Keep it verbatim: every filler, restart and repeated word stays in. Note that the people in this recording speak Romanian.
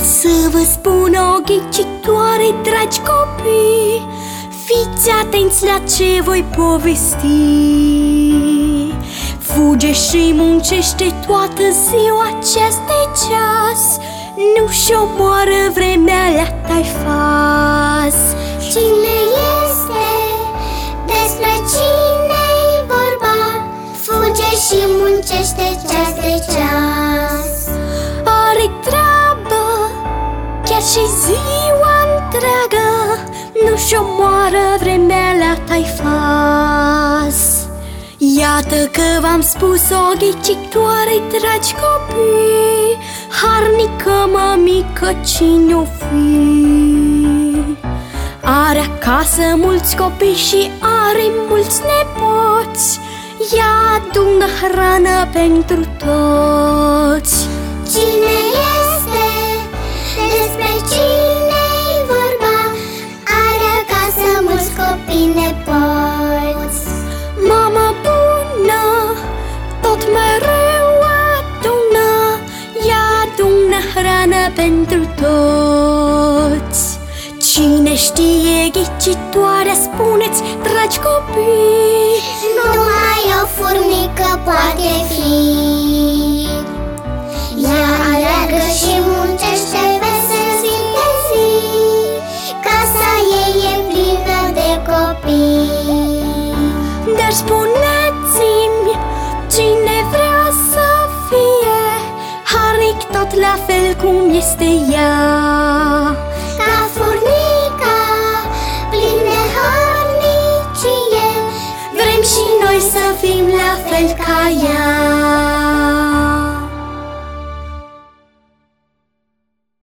Să vă spun o ghicitoare, dragi copii, fiți atenți la ce voi povesti. Fuge și muncește toată ziua, ceas de ceas, nu-și omoară vremea la taifas. Cine este? Despre cine-i vorba? Fuge și muncește ceas de ceas. Are treabă chiar și ziua întreagă, nu-și omoară vremea la taifas. Iată că v-am spus o ghicitoare, dragi copii, harnică mămică cine-o fi. Are acasă mulți copii și are mulți nepoți, ea adună hrană pentru toți. Cine este? Despre cine-i vorba? Are acasă mulți copii nepoți. Mama bună tot mereu adună, ea adună hrană pentru toți. Cine știe ghicitoarea, spuneți, dragi copii? Numai o furnică poate fi. Ea aleargă și muncește pe zi de zi, casa ei e plină de copii. Dar spuneți-mi, cine vrea să fie harnic tot la fel cum este ea? Ca furnica, plin de harnicie, Vrem și noi să fim la fel ca ea.